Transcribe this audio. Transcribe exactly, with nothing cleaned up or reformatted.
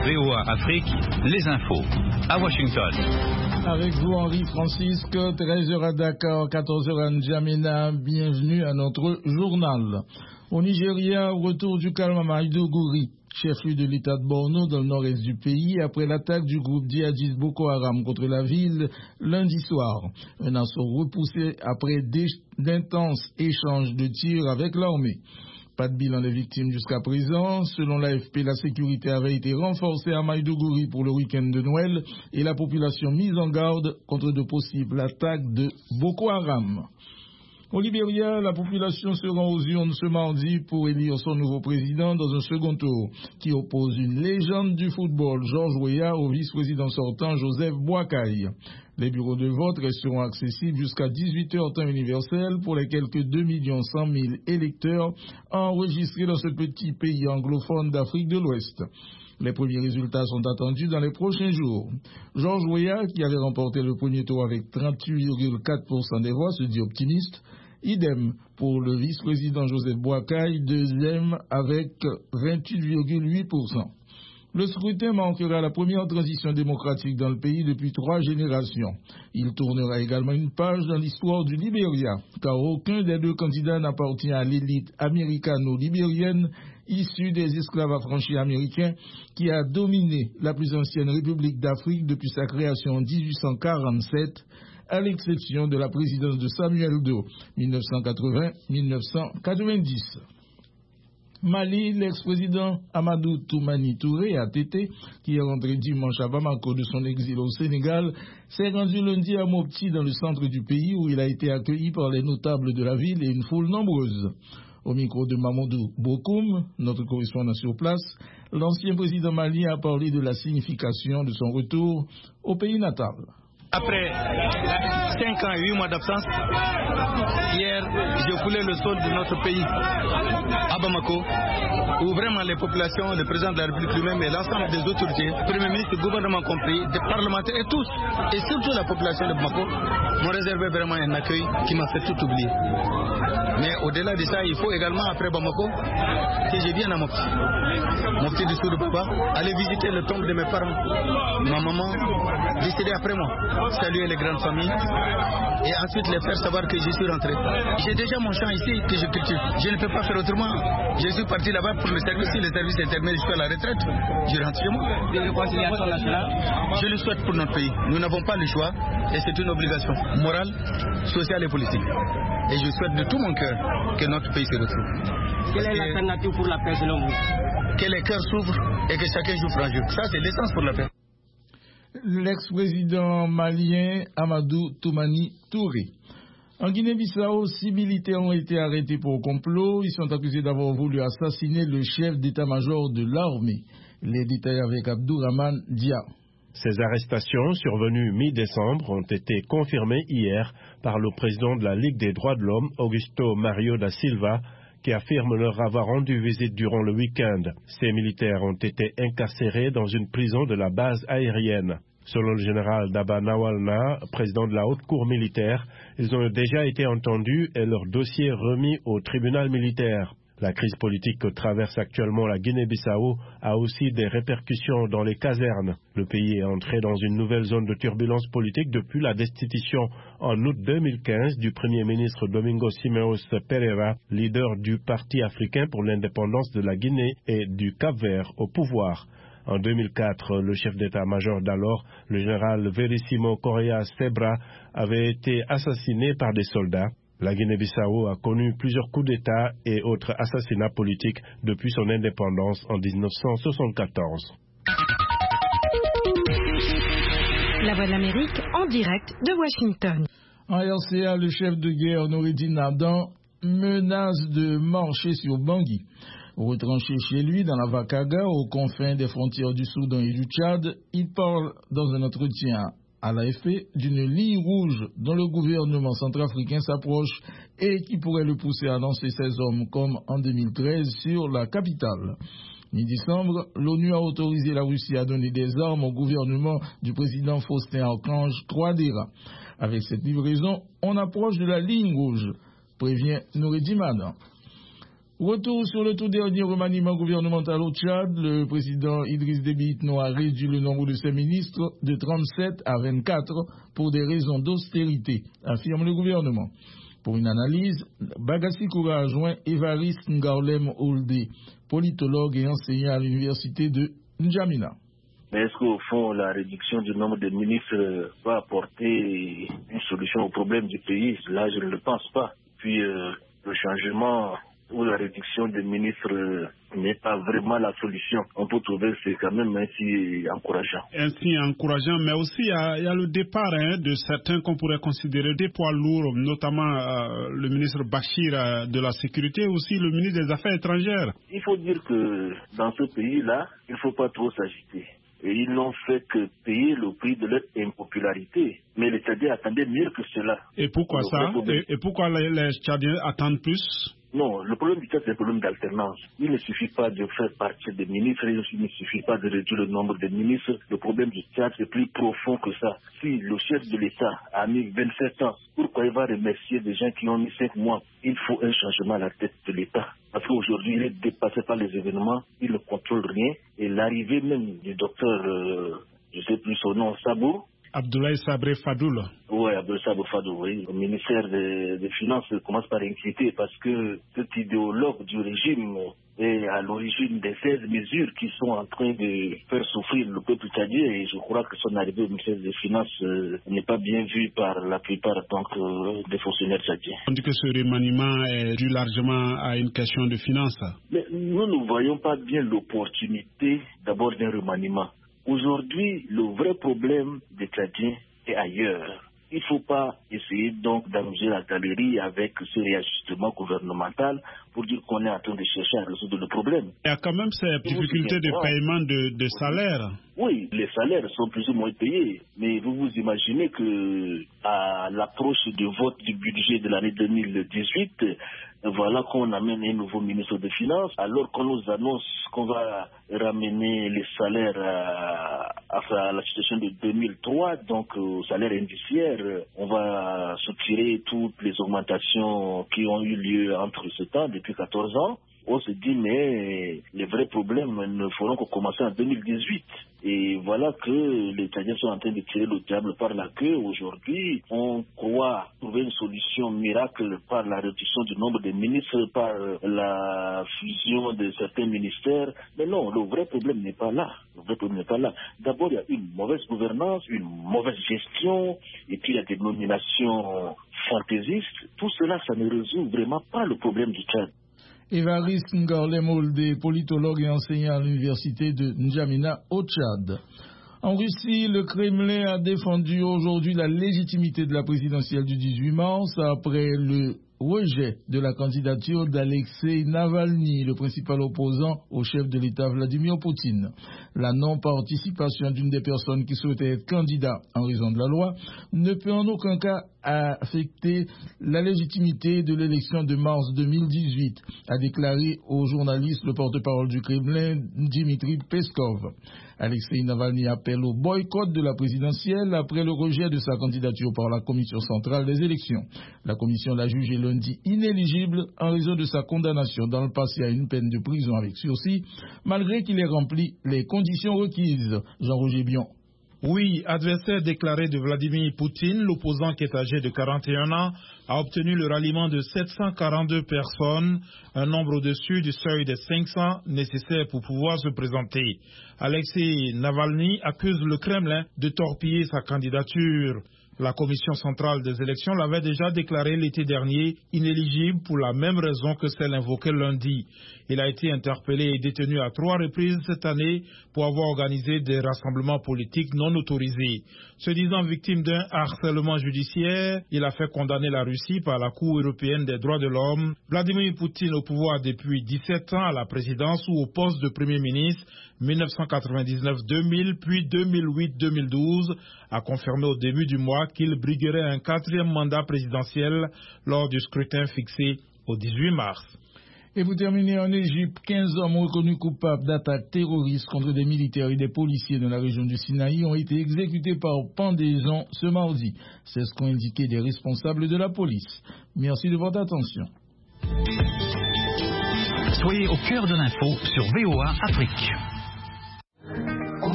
V O A Afrique, les infos, à Washington. Avec vous, Henri Francisque, treize heures à Dakar, quatorze heures à N'Djamena. Bienvenue à notre journal. Au Nigeria, retour du calme à Maïdougouri, chef-lieu de l'État de Borno dans le nord-est du pays, après l'attaque du groupe djihadiste Boko Haram contre la ville lundi soir. Un assaut repoussé après d'intenses échanges de tirs avec l'armée. Pas de bilan des victimes jusqu'à présent. Selon l'A F P, la sécurité avait été renforcée à Maïdougouri pour le week-end de Noël et la population mise en garde contre de possibles attaques de Boko Haram. Au Libéria, la population se rend aux urnes ce mardi pour élire son nouveau président dans un second tour qui oppose une légende du football, George Weah, au vice-président sortant, Joseph Boakai. Les bureaux de vote resteront accessibles jusqu'à dix-huit heures temps universel pour les quelques deux millions cent mille électeurs enregistrés dans ce petit pays anglophone d'Afrique de l'Ouest. Les premiers résultats sont attendus dans les prochains jours. George Weah, qui avait remporté le premier tour avec trente-huit virgule quatre pour cent des voix, se dit optimiste. Idem pour le vice-président Joseph Boakai, deuxième avec vingt-huit virgule huit pour cent. Le scrutin marquera la première transition démocratique dans le pays depuis trois générations. Il tournera également une page dans l'histoire du Libéria, car aucun des deux candidats n'appartient à l'élite américano-libérienne issue des esclaves affranchis américains qui a dominé la plus ancienne république d'Afrique depuis sa création en dix-huit cent quarante-sept, à l'exception de la présidence de Samuel Doe, mille neuf cent quatre-vingts à mille neuf cent quatre-vingt-dix. Mali, l'ex-président Amadou Toumani Touré, A T T, qui est rentré dimanche à Bamako de son exil au Sénégal, s'est rendu lundi à Mopti dans le centre du pays où il a été accueilli par les notables de la ville et une foule nombreuse. Au micro de Mamadou Bokoum, notre correspondant sur place, l'ancien président malien a parlé de la signification de son retour au pays natal. Après cinq ans et huit mois d'absence, hier, j'ai foulé le sol de notre pays, à Bamako, où vraiment les populations, le président de la République lui-même et l'ensemble des autorités, le Premier ministre, le gouvernement compris, des parlementaires et tous, et surtout la population de Bamako, m'ont réservé vraiment un accueil qui m'a fait tout oublier. Mais au-delà de ça, il faut également, après Bamako, que je vienne à Mopti. Mopti du Soudou Baba, aller visiter le tombe de mes parents, ma maman, décédée après moi, saluer les grandes familles et ensuite les faire savoir que je suis rentré. J'ai déjà mon champ ici que je cultive. Je ne peux pas faire autrement. Je suis parti là-bas pour le service. Si le service est terminé, je suis à la retraite. Je rentre chez moi. Je le souhaite pour notre pays. Nous n'avons pas le choix et c'est une obligation morale, sociale et politique. Et je souhaite de tout mon cœur que notre pays se retrouve. Quelle est l'alternative pour la paix selon vous? Que les cœurs s'ouvrent et que chacun joue franc jeu. Ça, c'est l'essence pour la paix. L'ex-président malien Amadou Toumani Touré. En Guinée-Bissau, six militaires ont été arrêtés pour complot. Ils sont accusés d'avoir voulu assassiner le chef d'état-major de l'armée. Les détails avec Abdourahmane Dia. Ces arrestations, survenues mi-décembre, ont été confirmées hier par le président de la Ligue des droits de l'homme, Augusto Mario da Silva, qui affirme leur avoir rendu visite durant le week-end. Ces militaires ont été incarcérés dans une prison de la base aérienne. Selon le général Daba Nawalna, président de la haute cour militaire, ils ont déjà été entendus et leur dossier remis au tribunal militaire. La crise politique que traverse actuellement la Guinée-Bissau a aussi des répercussions dans les casernes. Le pays est entré dans une nouvelle zone de turbulence politique depuis la destitution en août deux mille quinze du Premier ministre Domingo Simeos Pereira, leader du Parti africain pour l'indépendance de la Guinée et du Cap-Vert au pouvoir. En deux mille quatre, le chef d'état-major d'alors, le général Verissimo Correa Sebra, avait été assassiné par des soldats. La Guinée-Bissau a connu plusieurs coups d'État et autres assassinats politiques depuis son indépendance en mille neuf cent soixante-quatorze. La Voix de l'Amérique en direct de Washington. En R C A, le chef de guerre Noureddin Adan menace de marcher sur Bangui. Retranché chez lui dans la Vakaga, aux confins des frontières du Soudan et du Tchad, il parle dans un entretien à l'A F P d'une ligne rouge dont le gouvernement centrafricain s'approche et qui pourrait le pousser à lancer ses hommes comme en deux mille treize sur la capitale. Mi-décembre, l'ONU a autorisé la Russie à donner des armes au gouvernement du président Faustin Archange Touadéra. Avec cette livraison, on approche de la ligne rouge, prévient Noureddin Adan. Retour sur le tout dernier remaniement gouvernemental au Tchad. Le président Idriss Déby Itno a réduit le nombre de ses ministres de trente-sept à vingt-quatre pour des raisons d'austérité, affirme le gouvernement. Pour une analyse, Bagassi Koura a joint Évariste Ngarlem Oldé, politologue et enseignant à l'université de N'Djamena. Mais est-ce qu'au fond, la réduction du nombre de ministres va apporter une solution au problème du pays? Là, je ne le pense pas. Puis, euh, le changement ou la réduction des ministres euh, n'est pas vraiment la solution. On peut trouver que c'est quand même ainsi encourageant. Ainsi encourageant, mais aussi il y a, il y a le départ hein, de certains qu'on pourrait considérer des poids lourds, notamment euh, le ministre Bachir euh, de la Sécurité, aussi le ministre des Affaires étrangères. Il faut dire que dans ce pays-là, il ne faut pas trop s'agiter. Et ils n'ont fait que payer le prix de leur impopularité. Mais les Tchadiens attendaient mieux que cela. Et pourquoi ça et, et pourquoi les, les Tchadiens attendent plus? Non, le problème du Tchad, c'est un problème d'alternance. Il ne suffit pas de faire partir des ministres, il ne suffit pas de réduire le nombre de ministres. Le problème du Tchad, c'est plus profond que ça. Si le chef de l'État a mis vingt-sept ans, pourquoi il va remercier des gens qui ont mis cinq mois? Il faut un changement à la tête de l'État. Parce qu'aujourd'hui, il est dépassé par les événements, il ne contrôle rien. Et l'arrivée même du docteur, euh, je ne sais plus son nom, Sabo, Abdoulaye Sabré Fadoul. Oui, Abdoulaye Sabré Fadoul, oui. Le ministère des, des Finances commence par inquiéter parce que cet idéologue du régime est à l'origine des seize mesures qui sont en train de faire souffrir le peuple tchadien et je crois que son arrivée au ministère des Finances euh, n'est pas bien vue par la plupart donc, euh, des fonctionnaires tchadiens. On dit que ce remaniement est dû largement à une question de finances. Mais nous ne voyons pas bien l'opportunité d'abord d'un remaniement. Aujourd'hui, le vrai problème des Tchadiens est ailleurs. Il ne faut pas essayer donc d'amuser la galerie avec ce réajustement gouvernemental pour dire qu'on est en train de chercher à résoudre le problème. Il y a quand même ces difficultés de paiement de, de salaire. Oui, les salaires sont plus ou moins payés, mais vous vous imaginez que à l'approche du vote du budget de l'année deux mille dix-huit, voilà qu'on amène un nouveau ministre des Finances, alors qu'on nous annonce qu'on va ramener les salaires à, à la situation de deux mille trois, donc au salaire indiciaire, on va soutirer toutes les augmentations qui ont eu lieu entre ce temps, depuis quatorze ans. On se dit, mais les vrais problèmes ne feront que commencer en deux mille dix-huit. Et voilà que les Tchadiens sont en train de tirer le diable par la queue. Aujourd'hui, on croit trouver une solution miracle par la réduction du nombre de ministres, par la fusion de certains ministères. Mais non, le vrai problème n'est pas là. Le vrai problème n'est pas là. D'abord, il y a une mauvaise gouvernance, une mauvaise gestion, et puis il y a des nominations fantaisistes. Tout cela, ça ne résout vraiment pas le problème du Tchad. Évariste Ngarlem Oldé, politologue et enseignant à l'université de N'Djamena au Tchad. En Russie, le Kremlin a défendu aujourd'hui la légitimité de la présidentielle du dix-huit mars après le rejet de la candidature d'Alexei Navalny, le principal opposant au chef de l'État Vladimir Poutine. La non-participation d'une des personnes qui souhaitait être candidat en raison de la loi ne peut en aucun cas affecter la légitimité de l'élection de mars deux mille dix-huit, a déclaré aux journalistes le porte-parole du Kremlin, Dmitry Peskov. Alexei Navalny appelle au boycott de la présidentielle après le rejet de sa candidature par la Commission centrale des élections. La Commission l'a jugé lundi inéligible en raison de sa condamnation dans le passé à une peine de prison avec sursis, malgré qu'il ait rempli les conditions requises. Jean-Roger Bion. Oui, adversaire déclaré de Vladimir Poutine, l'opposant qui est âgé de quarante et un ans a obtenu le ralliement de sept cent quarante-deux personnes, un nombre au-dessus du seuil des cinq cents nécessaires pour pouvoir se présenter. Alexei Navalny accuse le Kremlin de torpiller sa candidature. La Commission centrale des élections l'avait déjà déclaré l'été dernier inéligible pour la même raison que celle invoquée lundi. Il a été interpellé et détenu à trois reprises cette année pour avoir organisé des rassemblements politiques non autorisés. Se disant victime d'un harcèlement judiciaire, il a fait condamner la Russie par la Cour européenne des droits de l'homme. Vladimir Poutine au pouvoir depuis dix-sept ans à la présidence ou au poste de Premier ministre mille neuf cent quatre-vingt-dix-neuf deux mille puis deux mille huit deux mille douze a confirmé au début du mois qu'il briguerait un quatrième mandat présidentiel lors du scrutin fixé au dix-huit mars. Et vous terminez en Égypte, quinze hommes reconnus coupables d'attaques terroristes contre des militaires et des policiers dans la région du Sinaï ont été exécutés par pendaison ce mardi. C'est ce qu'ont indiqué des responsables de la police. Merci de votre attention. Soyez au cœur de l'info sur V O A Afrique.